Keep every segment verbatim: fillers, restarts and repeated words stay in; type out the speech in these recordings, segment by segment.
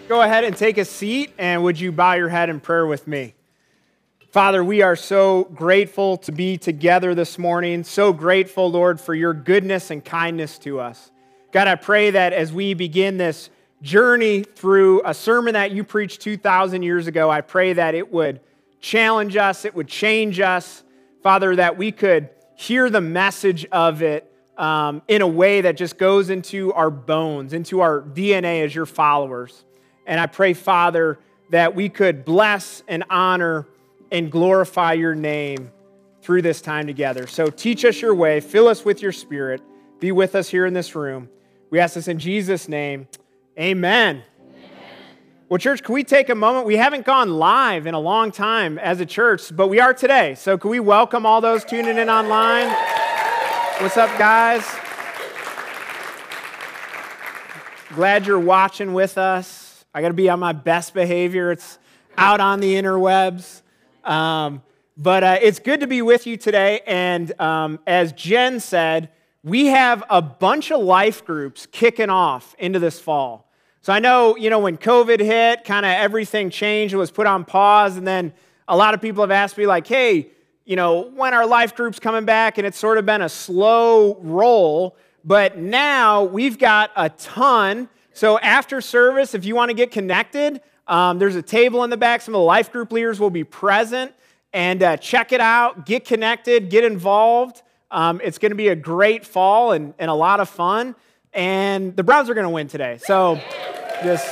Go ahead and take a seat, and would you bow your head in prayer with me? Father, we are so grateful to be together this morning, so grateful, Lord, for your goodness and kindness to us. God, I pray that as we begin this journey through a sermon that you preached two thousand years ago, I pray that it would challenge us, it would change us, Father, that we could hear the message of it um, in a way that just goes into our bones, into our D N A as your followers. And I pray, Father, that we could bless and honor and glorify your name through this time together. So teach us your way, fill us with your Spirit, be with us here in this room. We ask this in Jesus' name, amen. Amen. Well, church, can we take a moment? We haven't gone live in a long time as a church, but we are today. So can we welcome all those tuning in online? What's up, guys? Glad you're watching with us. I got to be on my best behavior. It's out on the interwebs. Um, but uh, it's good to be with you today. And um, as Jen said, we have a bunch of life groups kicking off into this fall. So I know, you know, when COVID hit, kind of everything changed. It was put on pause. And then a lot of people have asked me like, hey, you know, when are life groups coming back? And it's sort of been a slow roll. But now we've got a ton. So after service, if you want to get connected, um, there's a table in the back. Some of the life group leaders will be present. And uh, check it out, get connected, get involved. Um, it's going to be a great fall and, and a lot of fun. And the Browns are going to win today. So just,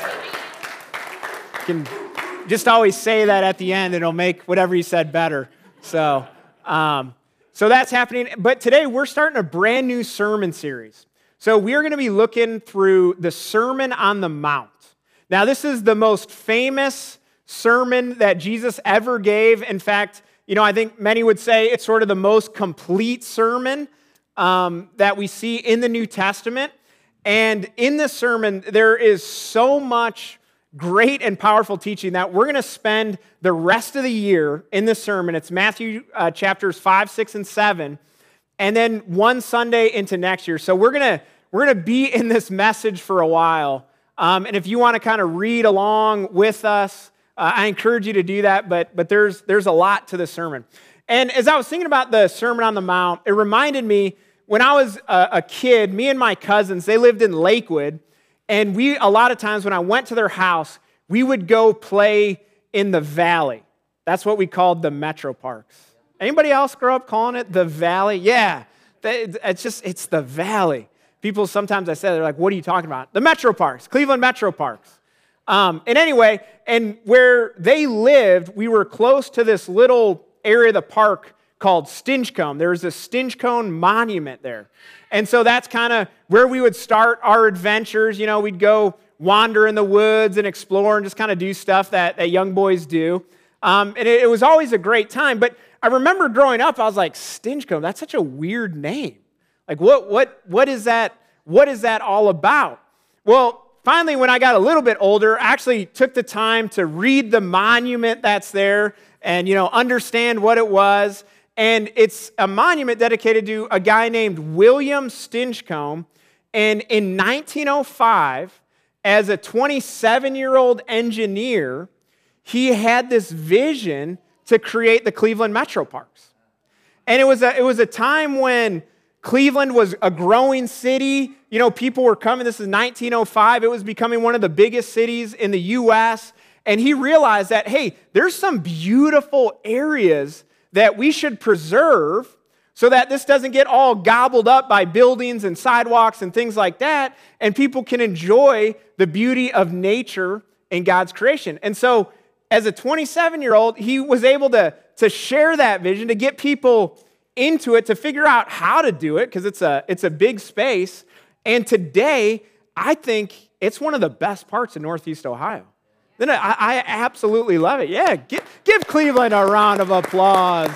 can just always say that at the end. It'll make whatever you said better. So, um, so that's happening. But today we're starting a brand new sermon series. So we're going to be looking through the Sermon on the Mount. Now, this is the most famous sermon that Jesus ever gave. In fact, you know, I think many would say it's sort of the most complete sermon um, that we see in the New Testament. And in this sermon, there is so much great and powerful teaching that we're going to spend the rest of the year in this sermon. It's Matthew uh, chapters five, six, and seven. And then one Sunday into next year. So we're gonna we're gonna be in this message for a while. Um, and if you want to kind of read along with us, uh, I encourage you to do that. But but there's there's a lot to the sermon. And as I was thinking about the Sermon on the Mount, it reminded me when I was a, a kid. Me and my cousins, they lived in Lakewood, and we a lot of times when I went to their house, we would go play in the valley. That's what we called the Metro Parks. Anybody else grow up calling it the Valley? Yeah, it's just, it's the Valley. People sometimes I say, they're like, what are you talking about? The Metro Parks, Cleveland Metro Parks. Um, and anyway, and where they lived, we were close to this little area of the park called Stinchcombe. There was a Stinchcombe monument there. And so that's kind of where we would start our adventures. You know, we'd go wander in the woods and explore and just kind of do stuff that, that young boys do. Um, and it, it was always a great time. But I remember growing up, I was like, Stinchcombe, that's such a weird name. Like, what, what, what is that, what is that all about? Well, finally, when I got a little bit older, I actually took the time to read the monument that's there and, you know, understand what it was. And it's a monument dedicated to a guy named William Stinchcombe. And in nineteen oh five, as a twenty-seven-year-old engineer, he had this vision to create the Cleveland Metro Parks. And it was a, it was a time when Cleveland was a growing city. You know, people were coming. This is nineteen oh five. It was becoming one of the biggest cities in the U S And he realized that, hey, there's some beautiful areas that we should preserve so that this doesn't get all gobbled up by buildings and sidewalks and things like that, and people can enjoy the beauty of nature and God's creation. And so as a twenty-seven-year-old, he was able to, to share that vision, to get people into it, to figure out how to do it, because it's a, it's a big space. And today, I think it's one of the best parts of Northeast Ohio. Then I, I absolutely love it. Yeah, give, give Cleveland a round of applause.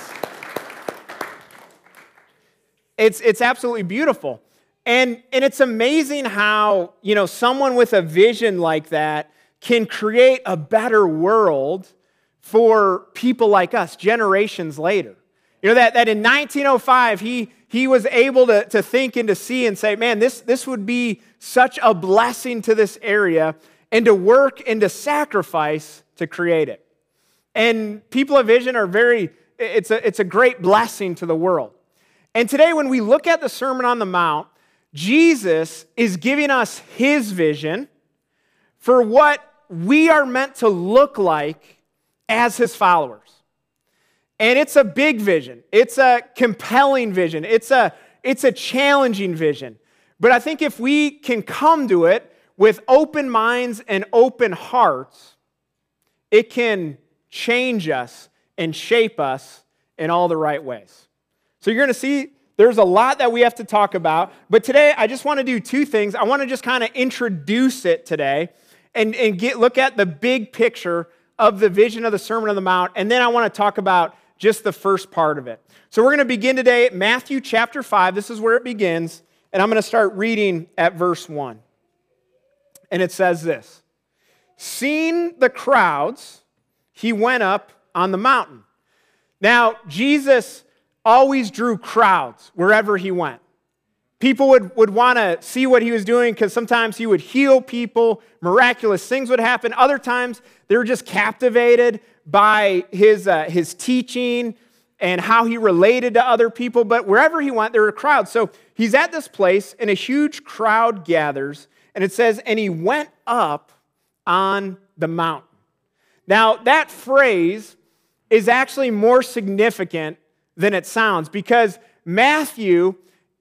It's, it's absolutely beautiful. And, and it's amazing how, you know, someone with a vision like that can create a better world for people like us generations later. You know, that, that in nineteen oh five, he, he was able to, to think and to see and say, man, this, this would be such a blessing to this area. and to work and to sacrifice to create it. And people of vision are very, it's a, it's a great blessing to the world. And today when we look at the Sermon on the Mount, Jesus is giving us his vision for what we are meant to look like as his followers. And it's a big vision. It's a compelling vision. It's a, it's a challenging vision. But I think if we can come to it with open minds and open hearts, it can change us and shape us in all the right ways. So you're going to see there's a lot that we have to talk about. But today I just want to do two things. I want to just kind of introduce it today and, and get look at the big picture of the vision of the Sermon on the Mount. And then I want to talk about just the first part of it. So we're going to begin today at Matthew chapter five. This is where it begins. And I'm going to start reading at verse one. And it says this: "Seeing the crowds, he went up on the mountain." Now, Jesus always drew crowds wherever he went. People would, would want to see what he was doing because sometimes he would heal people, miraculous things would happen. Other times, they were just captivated by his, uh, his teaching and how he related to other people. But wherever he went, there were crowds. So he's at this place, and a huge crowd gathers, and it says, "And he went up on the mountain." Now, that phrase is actually more significant than it sounds, because Matthew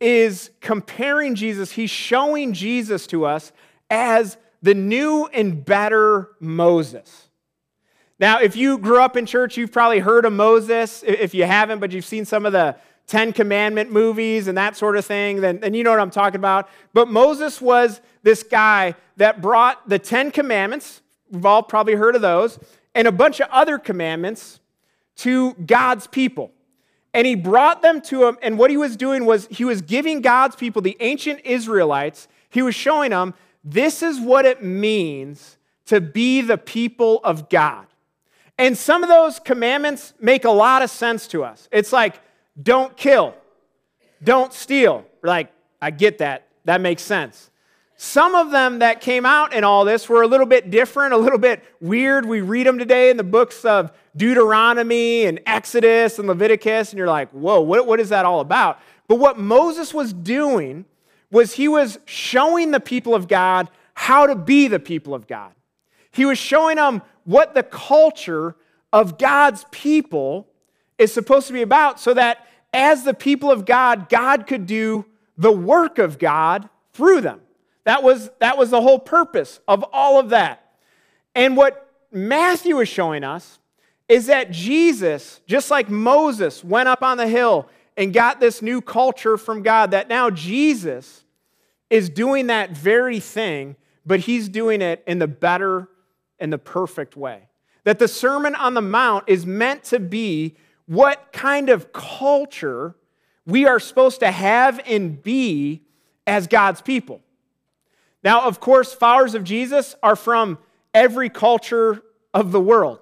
is comparing Jesus, he's showing Jesus to us as the new and better Moses. Now, if you grew up in church, you've probably heard of Moses. If you haven't, but you've seen some of the Ten Commandment movies and that sort of thing, then, then you know what I'm talking about. But Moses was this guy that brought the Ten Commandments, we've all probably heard of those, and a bunch of other commandments to God's people. And he brought them to him, and what he was doing was he was giving God's people, the ancient Israelites, he was showing them, this is what it means to be the people of God. And some of those commandments make a lot of sense to us. It's like, don't kill, don't steal. We're like, I get that. That makes sense. Some of them that came out in all this were a little bit different, a little bit weird. We read them today in the books of Deuteronomy and Exodus and Leviticus, and you're like, whoa, what, what is that all about? But what Moses was doing was he was showing the people of God how to be the people of God. He was showing them what the culture of God's people is supposed to be about, so that as the people of God, God could do the work of God through them. That was, that was the whole purpose of all of that. And what Matthew is showing us is that Jesus, just like Moses went up on the hill and got this new culture from God, that now Jesus is doing that very thing, but he's doing it in the better and the perfect way. That the Sermon on the Mount is meant to be what kind of culture we are supposed to have and be as God's people. Now, of course, followers of Jesus are from every culture of the world.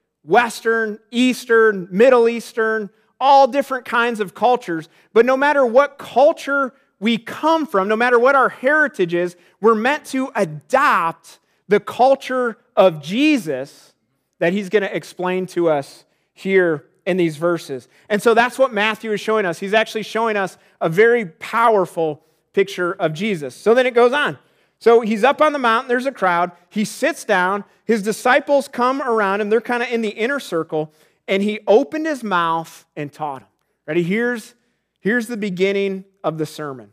Western, Eastern, Middle Eastern, all different kinds of cultures. But no matter what culture we come from, no matter what our heritage is, we're meant to adopt the culture of Jesus that he's going to explain to us here in these verses. And so that's what Matthew is showing us. He's actually showing us a very powerful picture of Jesus. So then it goes on. So he's up on the mountain, there's a crowd, he sits down, his disciples come around him, they're kind of in the inner circle, and he opened his mouth and taught them. Ready? Here's, here's the beginning of the sermon.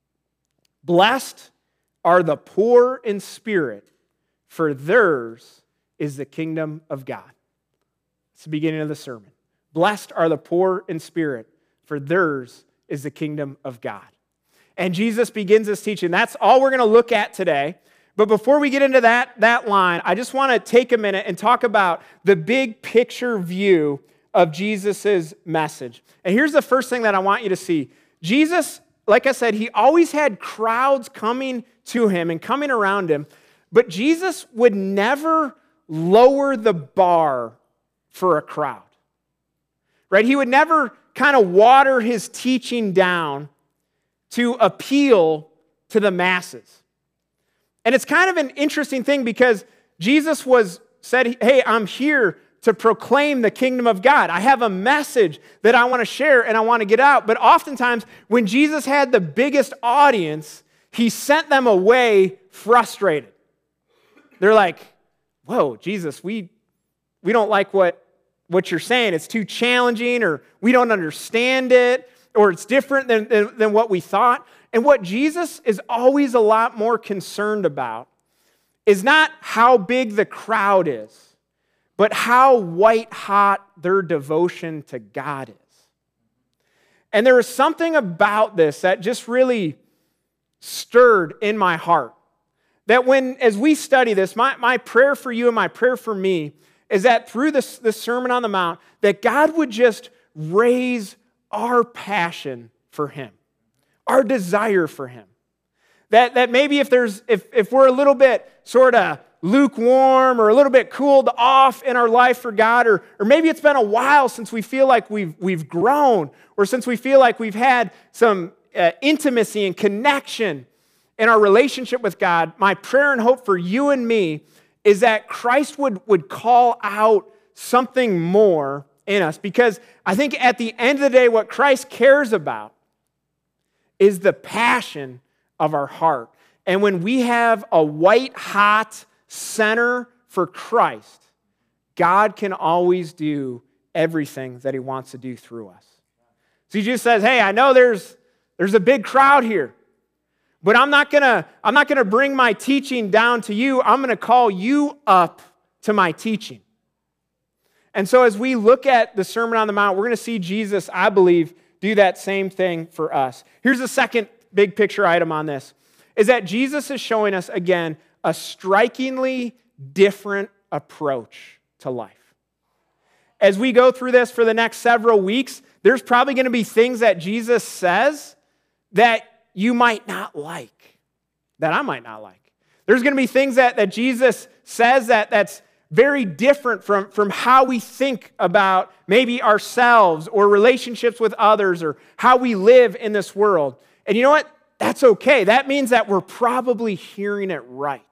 "Blessed are the poor in spirit, for theirs is the kingdom of God." It's the beginning of the sermon. Blessed are the poor in spirit, for theirs is the kingdom of God. And Jesus begins this teaching. That's all we're going to look at today. But before we get into that, that line, I just want to take a minute and talk about the big picture view of Jesus' message. And here's the first thing that I want you to see. Jesus, like I said, he always had crowds coming to him and coming around him, but Jesus would never lower the bar for a crowd. Right? He would never kind of water his teaching down to appeal to the masses. And it's kind of an interesting thing because Jesus was said, hey, I'm here to proclaim the kingdom of God. I have a message that I want to share and I want to get out. But oftentimes, when Jesus had the biggest audience, he sent them away frustrated. They're like, whoa, Jesus, we, we don't like what, what you're saying. It's too challenging, or we don't understand it, or it's different than, than, than what we thought. And what Jesus is always a lot more concerned about is not how big the crowd is, but how white hot their devotion to God is. And there is something about this that just really stirred in my heart. That when, as we study this, my, my prayer for you and my prayer for me is that through this, this Sermon on the Mount, that God would just raise our passion for Him, our desire for Him. That, that maybe if there's if, if we're a little bit sort of lukewarm or a little bit cooled off in our life for God, or, or maybe it's been a while since we feel like we've, we've grown, or since we feel like we've had some uh, intimacy and connection in our relationship with God, my prayer and hope for you and me is that Christ would, would call out something more in us. Because I think at the end of the day, what Christ cares about is the passion of our heart. And when we have a white-hot center for Christ, God can always do everything that He wants to do through us. So He just says, hey, I know there's, there's a big crowd here, but I'm not gonna, I'm not gonna bring my teaching down to you. I'm gonna call you up to my teaching. And so as we look at the Sermon on the Mount, we're gonna see Jesus, I believe, do that same thing for us. Here's the second big picture item on this, is that Jesus is showing us, again, a strikingly different approach to life. As we go through this for the next several weeks, there's probably going to be things that Jesus says that you might not like, that I might not like. There's going to be things that, that Jesus says that, that's very different from, from how we think about maybe ourselves or relationships with others or how we live in this world. And you know what? That's okay. That means that we're probably hearing it right.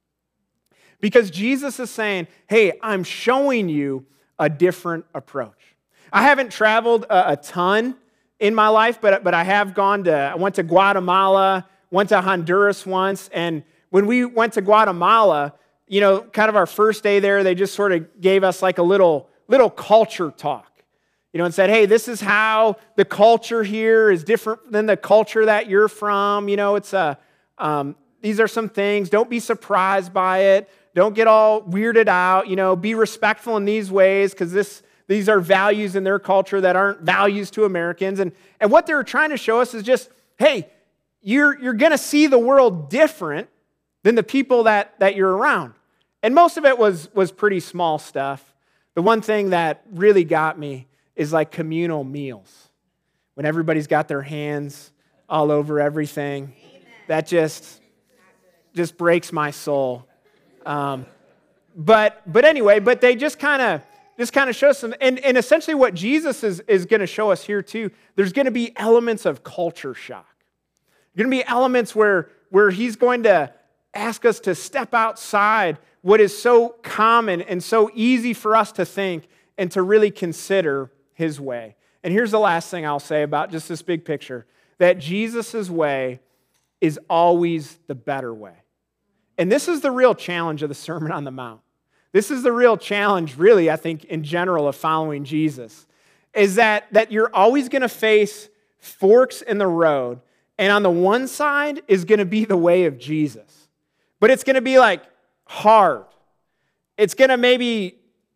Because Jesus is saying, hey, I'm showing you a different approach. I haven't traveled a, a ton in my life, but, but I have gone to, I went to Guatemala, went to Honduras once, and when we went to Guatemala, you know, kind of our first day there, they just sort of gave us like a little, little culture talk. You know, and said, hey, this is how the culture here is different than the culture that you're from. You know, it's a, um, these are some things. Don't be surprised by it. Don't get all weirded out. You know, be respectful in these ways because this, these are values in their culture that aren't values to Americans. And, and what they're trying to show us is just, hey, you're, you're going to see the world different than the people that, that you're around. And most of it was, was pretty small stuff. The one thing that really got me is like communal meals. When everybody's got their hands all over everything. Amen. That just, just breaks my soul. Um, but but anyway, but they just kind of just kind of show some, and, and essentially what Jesus is, is going to show us here too, there's going to be elements of culture shock. There's going to be elements where, where he's going to ask us to step outside what is so common and so easy for us to think and to really consider his way. And here's the last thing I'll say about just this big picture, that Jesus' way is always the better way. And this is the real challenge of the Sermon on the Mount. This is the real challenge, really, I think, in general of following Jesus, is that, that you're always going to face forks in the road, and on the one side is going to be the way of Jesus. But it's going to be like hard. It's going to maybe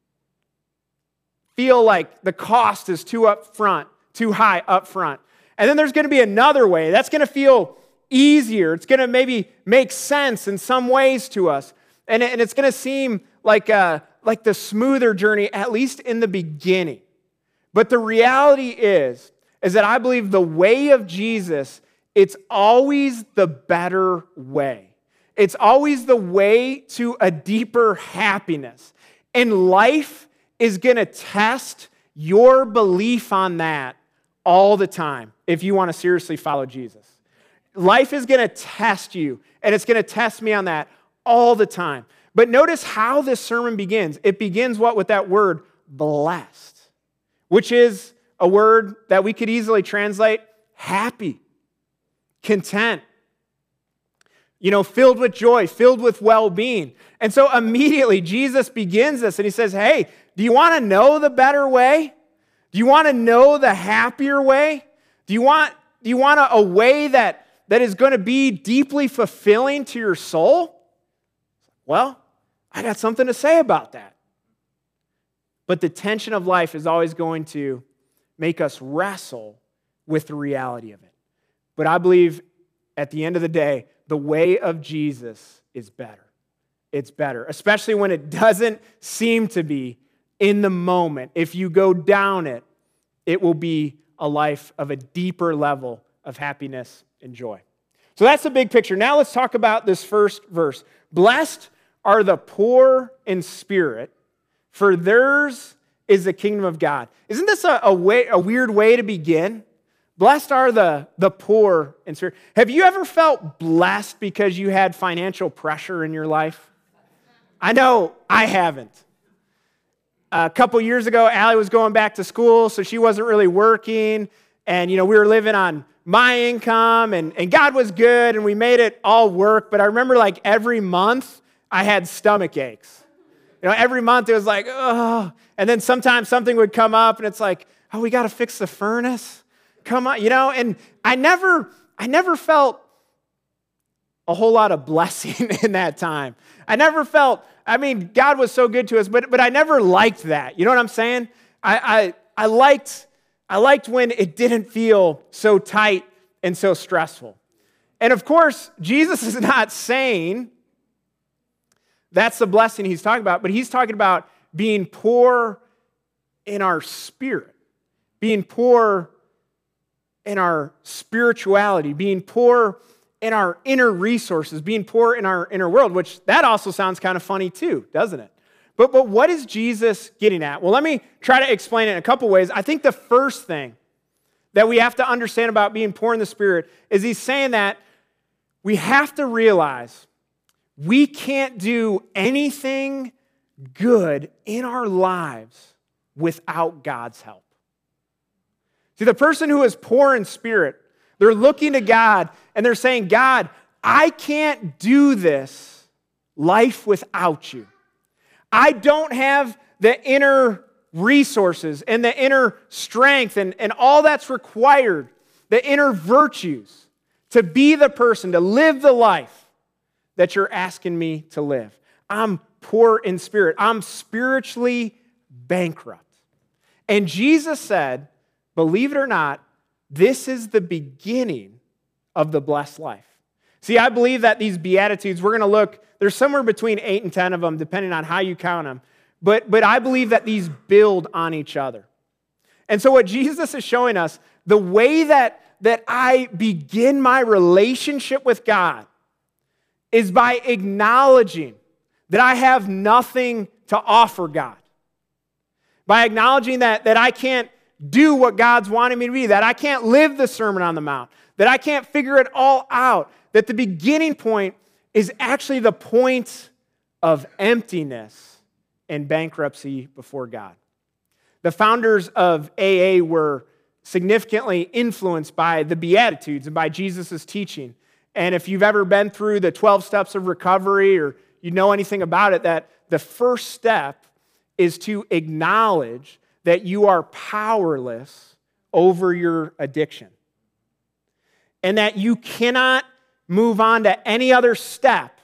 feel like the cost is too up front, too high up front. And then there's going to be another way. That's going to feel easier. It's going to maybe make sense in some ways to us. And, and it's going to seem like, uh, like the smoother journey, at least in the beginning. But the reality is, is that I believe the way of Jesus, it's always the better way. It's always the way to a deeper happiness. And life is going to test your belief on that all the time if you want to seriously follow Jesus. life is going to test you, and it's going to test me on that all the time. But notice how this sermon begins. It begins what? With that word, blessed, which is a word that we could easily translate happy, content, you know, filled with joy, filled with well-being. And so immediately Jesus begins this and he says, hey, do you want to know the better way? Do you want to know the happier way? Do you want, do you want a, a way that, that is going to be deeply fulfilling to your soul? Well, I got something to say about that. But the tension of life is always going to make us wrestle with the reality of it. But I believe at the end of the day, the way of Jesus is better. It's better, especially when it doesn't seem to be in the moment. If you go down it, it will be a life of a deeper level of happiness and joy. So that's the big picture. Now let's talk about this first verse. Blessed are the poor in spirit, for theirs is the kingdom of God. Isn't this a, a, way, a weird way to begin? Blessed are the, the poor in spirit. Have you ever felt blessed because you had financial pressure in your life? I know I haven't. A couple years ago, Allie was going back to school, so she wasn't really working. And, you know, we were living on my income, and, and God was good, and we made it all work. But I remember, like, every month, I had stomach aches. You know, every month it was like, oh. And then sometimes something would come up, and it's like, oh, we got to fix the furnace. Come on, you know, and I never, I never felt a whole lot of blessing in that time. I never felt, I mean, God was so good to us, but but I never liked that. You know what I'm saying? I I, I liked, I liked when it didn't feel so tight and so stressful. And of course, Jesus is not saying that's the blessing he's talking about, but he's talking about being poor in our spirit, being poor in our spirituality, being poor in our inner resources, being poor in our inner world, which that also sounds kind of funny too, doesn't it? But, but what is Jesus getting at? Well, let me try to explain it in a couple ways. I think the first thing that we have to understand about being poor in the spirit is he's saying that we have to realize we can't do anything good in our lives without God's help. See, the person who is poor in spirit, they're looking to God and they're saying, God, I can't do this life without you. I don't have the inner resources and the inner strength and, and all that's required, the inner virtues to be the person, to live the life that you're asking me to live. I'm poor in spirit. I'm spiritually bankrupt. And Jesus said, believe it or not, this is the beginning of the blessed life. See, I believe that these Beatitudes, we're going to look, there's somewhere between eight and ten of them, depending on how you count them. But, but I believe that these build on each other. And so what Jesus is showing us, the way that, that I begin my relationship with God is by acknowledging that I have nothing to offer God. By acknowledging that, that I can't do what God's wanting me to be, that I can't live the Sermon on the Mount, that I can't figure it all out, that the beginning point is actually the point of emptiness and bankruptcy before God. The founders of A A were significantly influenced by the Beatitudes and by Jesus' teaching. And if you've ever been through the twelve steps of recovery or you know anything about it, that the first step is to acknowledge that you are powerless over your addiction. And that you cannot move on to any other step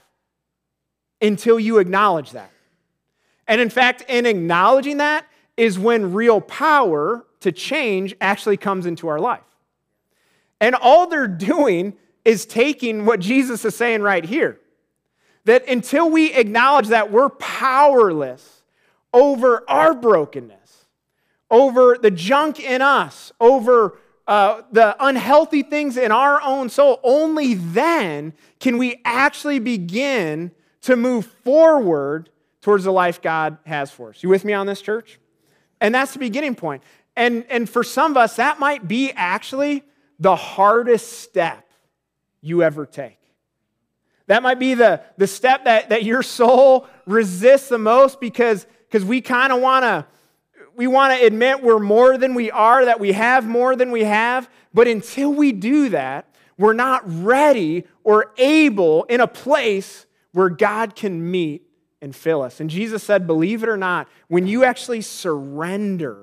until you acknowledge that. And in fact, in acknowledging that is when real power to change actually comes into our life. And all they're doing is taking what Jesus is saying right here. That until we acknowledge that we're powerless over our brokenness, over the junk in us, over uh, the unhealthy things in our own soul, only then can we actually begin to move forward towards the life God has for us. You with me on this, church? And that's the beginning point. And, and for some of us, that might be actually the hardest step you ever take. That might be the, the step that, that your soul resists the most because, because we kind of want to we want to admit we're more than we are, that we have more than we have. But until we do that, we're not ready or able in a place where God can meet and fill us. And Jesus said, believe it or not, when you actually surrender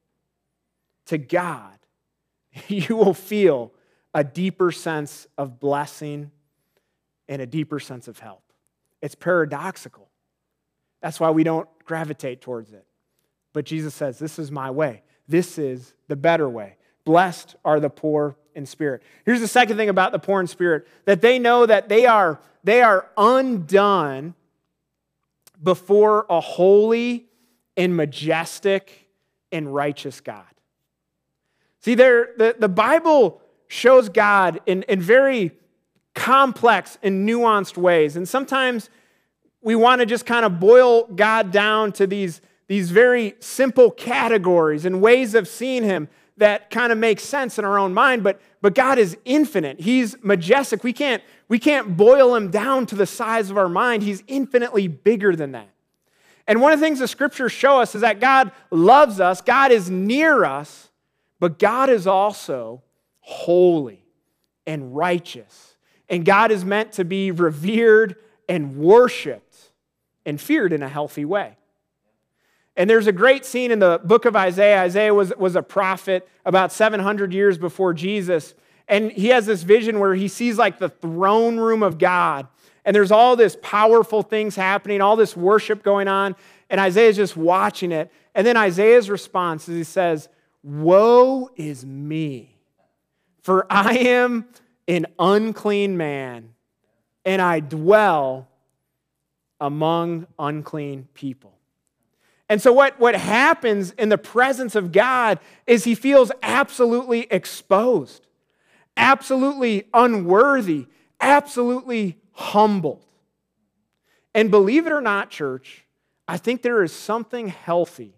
to God, you will feel a deeper sense of blessing and a deeper sense of help. It's paradoxical. That's why we don't gravitate towards it. But Jesus says, this is my way. This is the better way. Blessed are the poor in spirit. Here's the second thing about the poor in spirit, that they know that they are, they are undone before a holy and majestic and righteous God. See, there, the, the Bible shows God in, in very complex and nuanced ways. And sometimes we want to just kind of boil God down to these, these very simple categories and ways of seeing him that kind of make sense in our own mind. But, but God is infinite. He's majestic. We can't, we can't boil him down to the size of our mind. He's infinitely bigger than that. And one of the things the scriptures show us is that God loves us. God is near us. But God is also holy and righteous. And God is meant to be revered and worshiped and feared in a healthy way. And there's a great scene in the book of Isaiah. Isaiah was, was a prophet about seven hundred years before Jesus. And he has this vision where he sees like the throne room of God. And there's all this powerful things happening, all this worship going on. And Isaiah's just watching it. And then Isaiah's response is he says, woe is me, for I am an unclean man, and I dwell among unclean people. And so what, what happens in the presence of God is he feels absolutely exposed, absolutely unworthy, absolutely humbled. And believe it or not, church, I think there is something healthy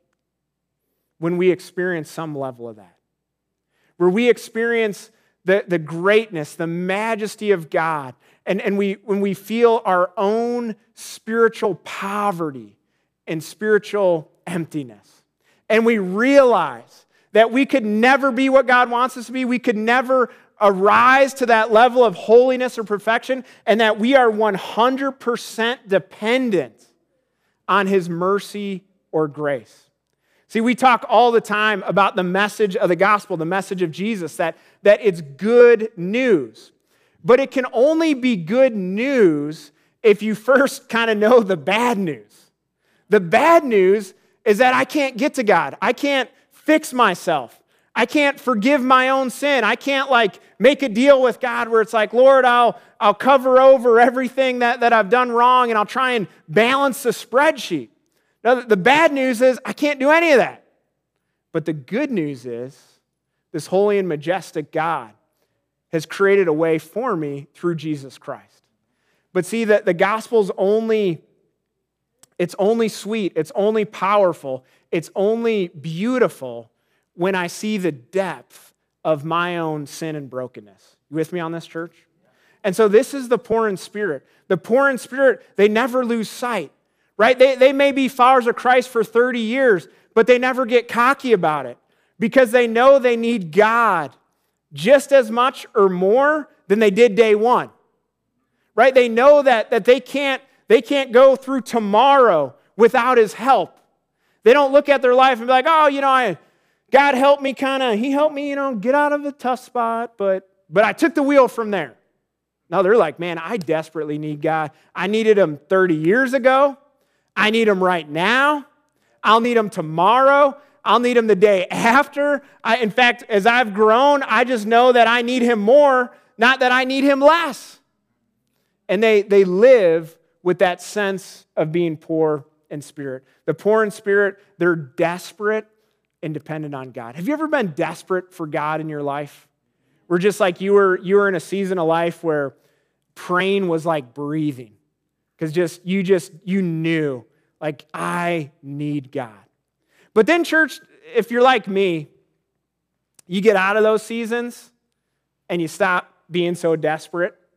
when we experience some level of that, where we experience the, the greatness, the majesty of God, and, and we, when we feel our own spiritual poverty and spiritual emptiness. And we realize that we could never be what God wants us to be. We could never arise to that level of holiness or perfection, and that we are one hundred percent dependent on his mercy or grace. See, we talk all the time about the message of the gospel, the message of Jesus, that, that it's good news. But it can only be good news if you first kind of know the bad news. The bad news is that I can't get to God. I can't fix myself. I can't forgive my own sin. I can't like make a deal with God where it's like, Lord, I'll, I'll cover over everything that, that I've done wrong and I'll try and balance the spreadsheet. Now, the bad news is I can't do any of that. But the good news is this holy and majestic God has created a way for me through Jesus Christ. But see, that the gospel's only, it's only sweet, it's only powerful, it's only beautiful when I see the depth of my own sin and brokenness. You with me on this, church? And so this is the poor in spirit. The poor in spirit, they never lose sight, right? They, they may be followers of Christ for thirty years, but they never get cocky about it because they know they need God just as much or more than they did day one, right? They know that, that they can't, they can't go through tomorrow without his help. They don't look at their life and be like, oh, you know, I, God helped me kind of, he helped me, you know, get out of a tough spot, but, but I took the wheel from there. No, they're like, man, I desperately need God. I needed him thirty years ago. I need him right now. I'll need him tomorrow. I'll need him the day after. I, in fact, as I've grown, I just know that I need him more, not that I need him less. And they, they live with that sense of being poor in spirit. The poor in spirit, they're desperate and dependent on God. Have you ever been desperate for God in your life? Where just like you were, you were in a season of life where praying was like breathing. Because just you just, you knew, like, I need God. But then, church, if you're like me, you get out of those seasons and you stop being so desperate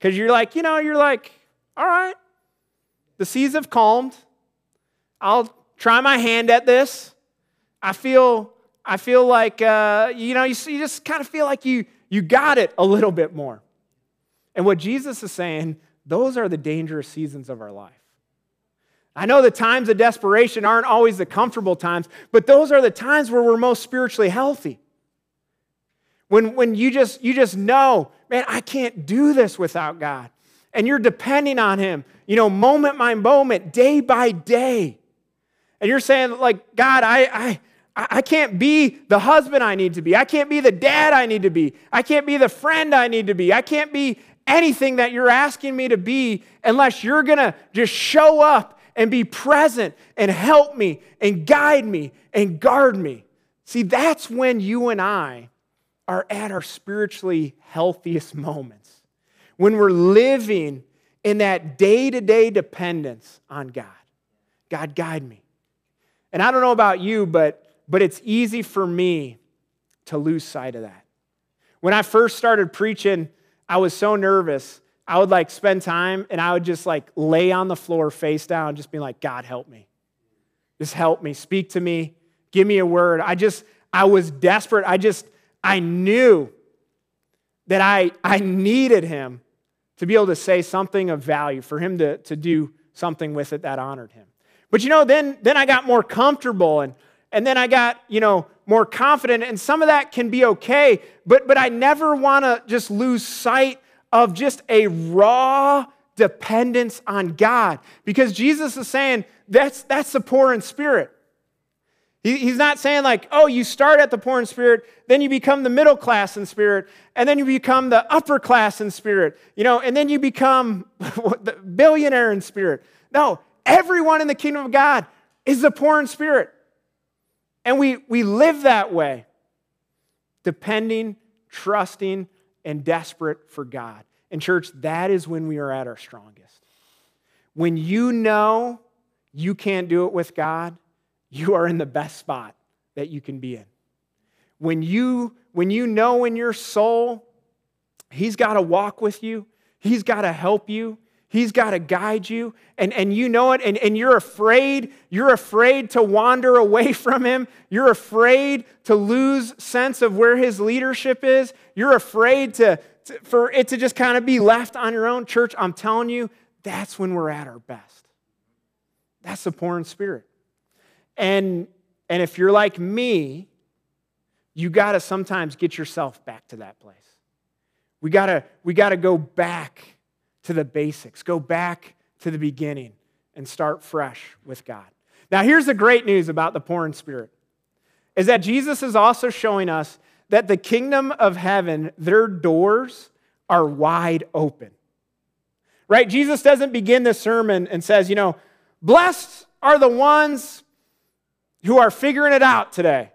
Because you're like, you know, you're like, all right, the seas have calmed. I'll try my hand at this. I feel, I feel like, uh, you know, you, you just kind of feel like you, you got it a little bit more. And what Jesus is saying, those are the dangerous seasons of our life. I know the times of desperation aren't always the comfortable times, but those are the times where we're most spiritually healthy. When, when you just, you just know, man, I can't do this without God. And you're depending on Him, you know, moment by moment, day by day. And you're saying, like, God, I, I, I can't be the husband I need to be. I can't be the dad I need to be. I can't be the friend I need to be. I can't be anything that you're asking me to be unless you're going to just show up and be present and help me and guide me and guard me. See, that's when you and I are at our spiritually healthiest moments. When we're living in that day-to-day dependence on God. God, guide me. And I don't know about you, but, but it's easy for me to lose sight of that. When I first started preaching, I was so nervous. I would like spend time and I would just like lay on the floor face down, just being like, God, help me. Just help me. Speak to me. Give me a word. I just, I was desperate. I just, I knew that I, I needed Him to be able to say something of value, for Him to, to do something with it that honored Him. But you know, then, then I got more comfortable and, and then I got, you know, more confident, and some of that can be okay, but, but I never want to just lose sight of just a raw dependence on God, because Jesus is saying that's, that's the poor in spirit. He, he's not saying like, oh, you start at the poor in spirit, then you become the middle class in spirit, and then you become the upper class in spirit, you know, and then you become the billionaire in spirit. No, everyone in the kingdom of God is the poor in spirit. And we, we live that way, depending, trusting, and desperate for God. And church, that is when we are at our strongest. When you know you can't do it with God, you are in the best spot that you can be in. When you, when you know in your soul, He's got to walk with you, He's got to help you, He's got to guide you, and, and you know it, and, and you're afraid, you're afraid to wander away from Him, you're afraid to lose sense of where His leadership is, you're afraid to, to for it to just kind of be left on your own. Church, I'm telling you, that's when we're at our best. That's the poor in spirit. And, and if you're like me, you got to sometimes get yourself back to that place. We got to we got to go back to the basics. Go back to the beginning and start fresh with God. Now, here's the great news about the poor in spirit, is that Jesus is also showing us that the kingdom of heaven, their doors are wide open. Right? Jesus doesn't begin this sermon and says, you know, blessed are the ones who are figuring it out today.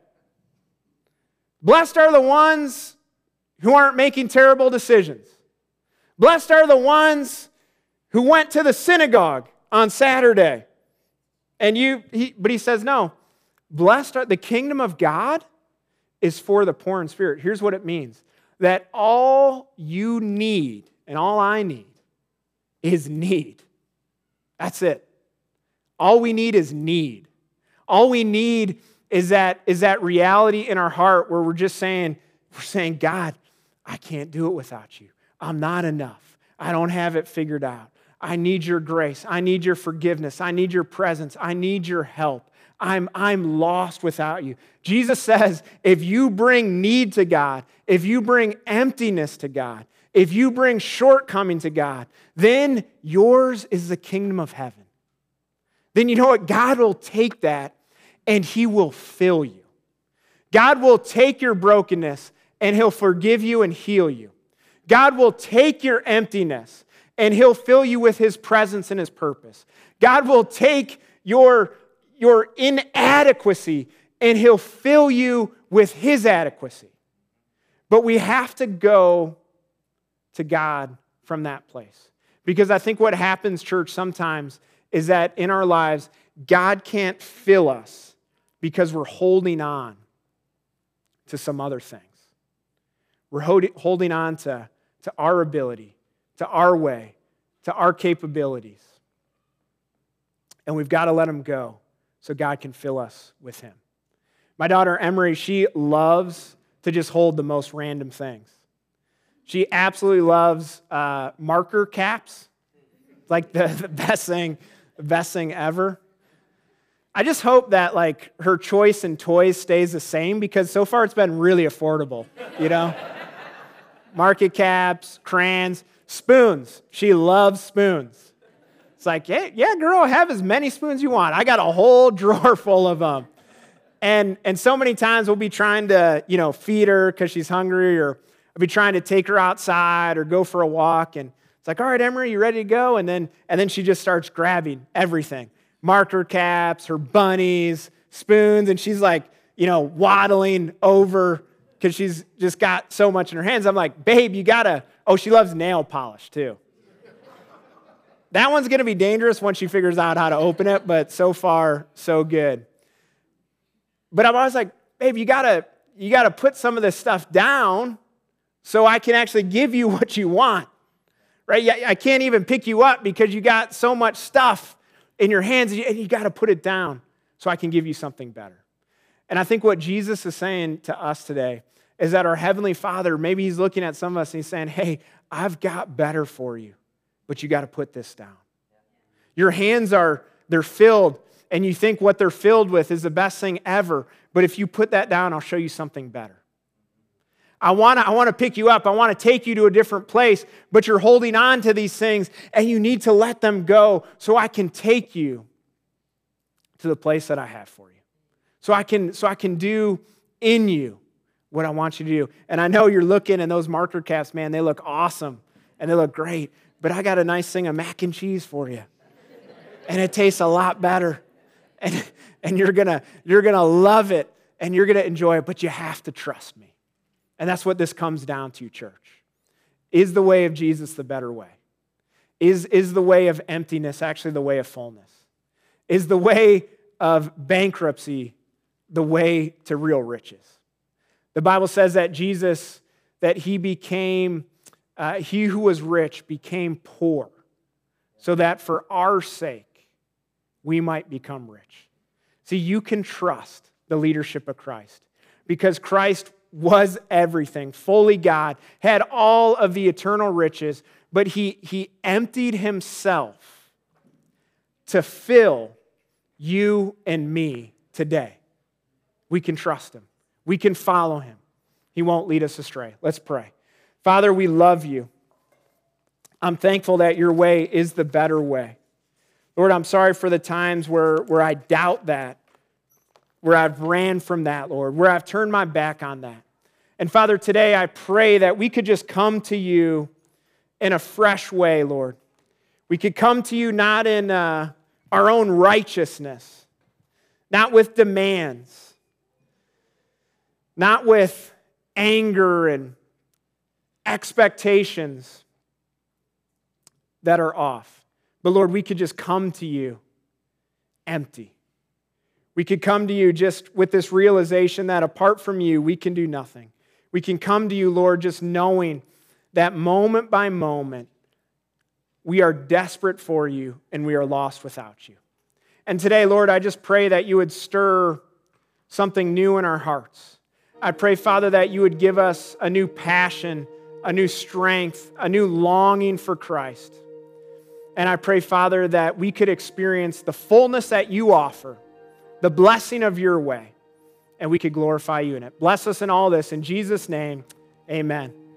Blessed are the ones who aren't making terrible decisions. Blessed are the ones who went to the synagogue on Saturday. And you, he, but he says, no, blessed are the kingdom of God is for the poor in spirit. Here's what it means. That all you need and all I need is need. That's it. All we need is need. All we need is that, is that reality in our heart where we're just saying, we're saying, God, I can't do it without you. I'm not enough. I don't have it figured out. I need your grace. I need your forgiveness. I need your presence. I need your help. I'm, I'm lost without you. Jesus says, if you bring need to God, if you bring emptiness to God, if you bring shortcoming to God, then yours is the kingdom of heaven. Then you know what? God will take that and He will fill you. God will take your brokenness and He'll forgive you and heal you. God will take your emptiness and He'll fill you with His presence and His purpose. God will take your, your inadequacy and He'll fill you with His adequacy. But we have to go to God from that place. Because I think what happens, church, sometimes is that in our lives, God can't fill us because we're holding on to some other things. We're holding on to, to our ability to our way, to our capabilities. And we've got to let them go so God can fill us with him. My daughter Emery, she loves to just hold the most random things. She absolutely loves uh, marker caps. It's like the, the best thing, the best thing ever. I just hope that like her choice in toys stays the same because so far it's been really affordable, you know? Market caps, crayons, spoons. She loves spoons. It's like, hey, yeah, girl, have as many spoons you want. I got a whole drawer full of them. And, and so many times we'll be trying to, you know, feed her because she's hungry, or I'll be trying to take her outside or go for a walk. And it's like, all right, Emery, you ready to go? And then, and then she just starts grabbing everything. Marker caps, her bunnies, spoons, and she's like, you know, waddling over because she's just got so much in her hands. I'm like, babe, you gotta, oh, she loves nail polish too. That one's gonna be dangerous once she figures out how to open it, but so far, so good. But I'm always like, babe, you gotta, you gotta put some of this stuff down so I can actually give you what you want, right? I can't even pick you up because you got so much stuff in your hands, and you got to put it down so I can give you something better. And I think what Jesus is saying to us today is that our Heavenly Father, maybe he's looking at some of us and he's saying, hey, I've got better for you, but you got to put this down. Your hands are, they're filled, and you think what they're filled with is the best thing ever, but if you put that down, I'll show you something better. I want to I want to pick you up. I want to take you to a different place, but you're holding on to these things, and you need to let them go so I can take you to the place that I have for you. So I can, so I can do in you what I want you to do. And I know you're looking, and those marker caps, man, they look awesome, and they look great, but I got a nice thing of mac and cheese for you. And it tastes a lot better. And, and you're gonna, you're gonna love it, and you're gonna enjoy it, but you have to trust me. And that's what this comes down to, church. Is the way of Jesus the better way? Is, is the way of emptiness actually the way of fullness? Is the way of bankruptcy the way to real riches? The Bible says that Jesus, that he became, uh, he who was rich became poor, so that for our sake we might become rich. See, you can trust the leadership of Christ because Christ was everything, fully God, had all of the eternal riches, but he, he emptied himself to fill you and me today. We can trust him. We can follow him. He won't lead us astray. Let's pray. Father, we love you. I'm thankful that your way is the better way. Lord, I'm sorry for the times where, where I doubt that, where I've ran from that, Lord, where I've turned my back on that. And Father, today I pray that we could just come to you in a fresh way, Lord. We could come to you not in uh, our own righteousness, not with demands, not with anger and expectations that are off. But Lord, we could just come to you empty. We could come to you just with this realization that apart from you, we can do nothing. We can come to you, Lord, just knowing that moment by moment, we are desperate for you and we are lost without you. And today, Lord, I just pray that you would stir something new in our hearts. I pray, Father, that you would give us a new passion, a new strength, a new longing for Christ. And I pray, Father, that we could experience the fullness that you offer, the blessing of your way, and we could glorify you in it. Bless us in all this. In Jesus' name, amen.